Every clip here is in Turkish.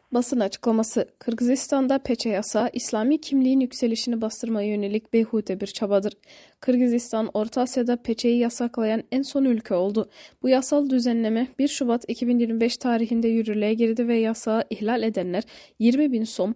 Basın açıklaması: Kırgızistan'da peçe yasağı, İslami kimliğin yükselişini bastırmaya yönelik beyhude bir çabadır. Kırgızistan, Orta Asya'da peçeyi yasaklayan en son ülke oldu. Bu yasal düzenleme 1 Şubat 2025 tarihinde yürürlüğe girdi ve yasağı ihlal edenler 20.000 som,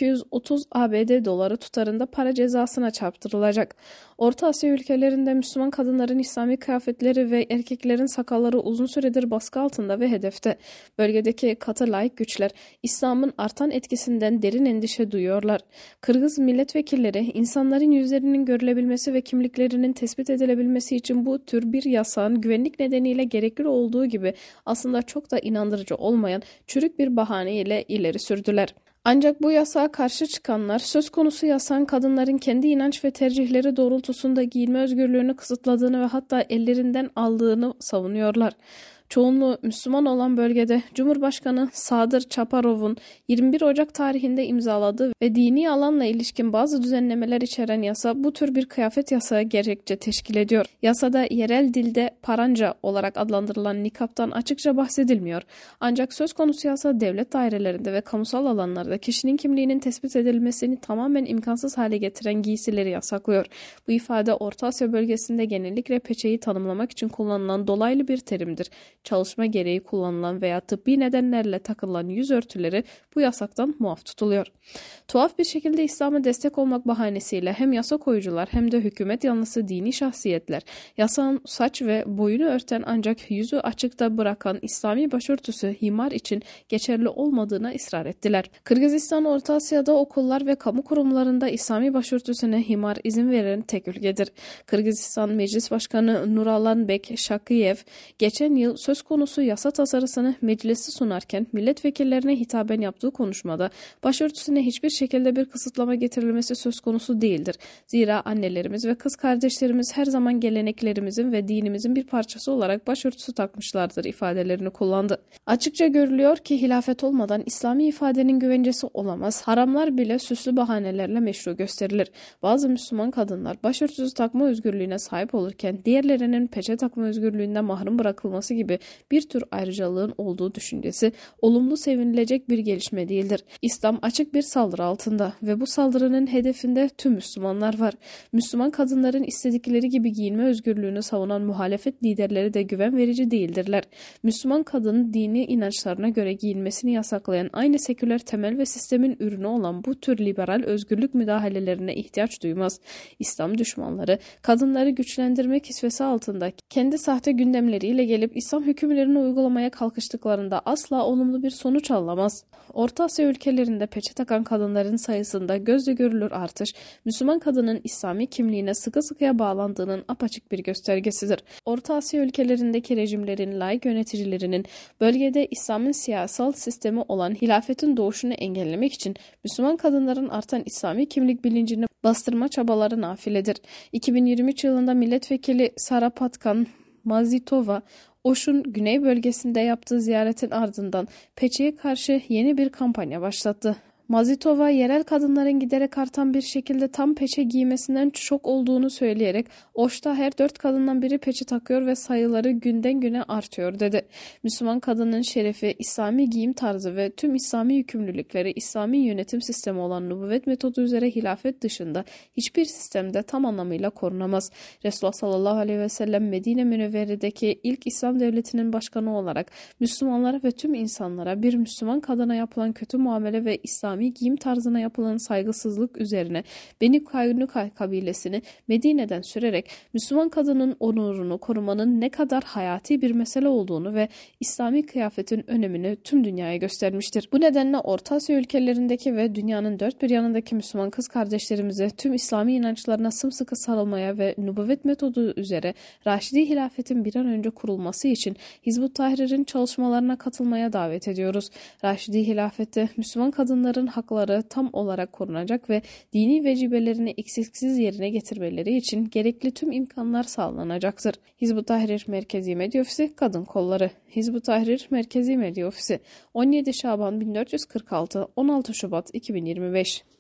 230 ABD doları tutarında para cezasına çarptırılacak. Orta Asya ülkelerinde Müslüman kadınların İslami kıyafetleri ve erkeklerin sakalları uzun süredir baskı altında ve hedefte. Bölgedeki katı laik güçler İslam'ın artan etkisinden derin endişe duyuyorlar. Kırgız milletvekilleri insanların yüzlerinin görülebilmesi ve kimliklerinin tespit edilebilmesi için bu tür bir yasağın güvenlik nedeniyle gerekli olduğu gibi aslında çok da inandırıcı olmayan çürük bir bahane ile ileri sürdüler. Ancak bu yasağa karşı çıkanlar söz konusu yasağın kadınların kendi inanç ve tercihleri doğrultusunda giyinme özgürlüğünü kısıtladığını ve hatta ellerinden aldığını savunuyorlar. Çoğunluğu Müslüman olan bölgede Cumhurbaşkanı Sadır Çaparov'un 21 Ocak tarihinde imzaladığı ve dini alanla ilişkin bazı düzenlemeler içeren yasa bu tür bir kıyafet yasağı gerekçe teşkil ediyor. Yasada yerel dilde paranca olarak adlandırılan nikaptan açıkça bahsedilmiyor. Ancak söz konusu yasa devlet dairelerinde ve kamusal alanlarda kişinin kimliğinin tespit edilmesini tamamen imkansız hale getiren giysileri yasaklıyor. Bu ifade Orta Asya bölgesinde genellikle peçeyi tanımlamak için kullanılan dolaylı bir terimdir. Çalışma gereği kullanılan veya tıbbi nedenlerle takılan yüz örtüleri bu yasaktan muaf tutuluyor. Tuhaf bir şekilde İslam'a destek olmak bahanesiyle hem yasa koyucular hem de hükümet yanlısı dini şahsiyetler yasağın saç ve boyunu örten ancak yüzü açıkta bırakan İslami başörtüsü himar için geçerli olmadığına ısrar ettiler. Kırgızistan, Orta Asya'da okullar ve kamu kurumlarında İslami başörtüsüne himar izin veren tek ülkedir. Kırgızistan Meclis Başkanı Nurallanbek Şakiyev geçen yıl söz konusu yasa tasarısını meclise sunarken milletvekillerine hitaben yaptığı konuşmada başörtüsüne hiçbir şekilde bir kısıtlama getirilmesi söz konusu değildir. Zira annelerimiz ve kız kardeşlerimiz her zaman geleneklerimizin ve dinimizin bir parçası olarak başörtüsü takmışlardır ifadelerini kullandı. Açıkça görülüyor ki hilafet olmadan İslami ifadenin güvencesi olamaz. Haramlar bile süslü bahanelerle meşru gösterilir. Bazı Müslüman kadınlar başörtüsü takma özgürlüğüne sahip olurken diğerlerinin peçe takma özgürlüğünden mahrum bırakılması gibi bir tür ayrıcalığın olduğu düşüncesi olumlu sevinilecek bir gelişme değildir. İslam açık bir saldırı altında ve bu saldırının hedefinde tüm Müslümanlar var. Müslüman kadınların istedikleri gibi giyinme özgürlüğünü savunan muhalefet liderleri de güven verici değildirler. Müslüman kadının dini inançlarına göre giyinmesini yasaklayan aynı seküler temel ve sistemin ürünü olan bu tür liberal özgürlük müdahalelerine ihtiyaç duymaz. İslam düşmanları kadınları güçlendirme kisvesi altında kendi sahte gündemleriyle gelip İslam hükümlerini uygulamaya kalkıştıklarında asla olumlu bir sonuç alamaz. Orta Asya ülkelerinde peçe takan kadınların sayısında gözle görülür artış, Müslüman kadının İslami kimliğine sıkı sıkıya bağlandığının apaçık bir göstergesidir. Orta Asya ülkelerindeki rejimlerin laik yöneticilerinin bölgede İslam'ın siyasal sistemi olan hilafetin doğuşunu engellemek için Müslüman kadınların artan İslami kimlik bilincini bastırma çabaları nafiledir. 2023 yılında milletvekili Sarapatkan Mazitova, Oş'un güney bölgesinde yaptığı ziyaretin ardından peçeye karşı yeni bir kampanya başlattı. Mazitova, yerel kadınların giderek artan bir şekilde tam peçe giymesinden şok olduğunu söyleyerek Oş'ta her 4 kadından biri peçe takıyor ve sayıları günden güne artıyor dedi. Müslüman kadının şerefi, İslami giyim tarzı ve tüm İslami yükümlülükleri İslami yönetim sistemi olan nübüvvet metodu üzere hilafet dışında hiçbir sistemde tam anlamıyla korunamaz. Resulullah sallallahu aleyhi ve sellem Medine Münevvere'deki ilk İslam devletinin başkanı olarak Müslümanlara ve tüm insanlara bir Müslüman kadına yapılan kötü muamele ve İslami giyim tarzına yapılan saygısızlık üzerine Beni Kaynuka kabilesini Medine'den sürerek Müslüman kadının onurunu korumanın ne kadar hayati bir mesele olduğunu ve İslami kıyafetin önemini tüm dünyaya göstermiştir. Bu nedenle Orta Asya ülkelerindeki ve dünyanın dört bir yanındaki Müslüman kız kardeşlerimize tüm İslami inançlarına sımsıkı sarılmaya ve nübüvvet metodu üzere Raşidi hilafetin bir an önce kurulması için Hizb-ut Tahrir'in çalışmalarına katılmaya davet ediyoruz. Raşidi hilafette Müslüman kadınların hakları tam olarak korunacak ve dini vecibelerini eksiksiz yerine getirmeleri için gerekli tüm imkanlar sağlanacaktır. Hizb-ut Tahrir Merkezi Medya Ofisi Kadın Kolları. Hizb-ut Tahrir Merkezi Medya Ofisi 17 Şaban 1446 16 Şubat 2025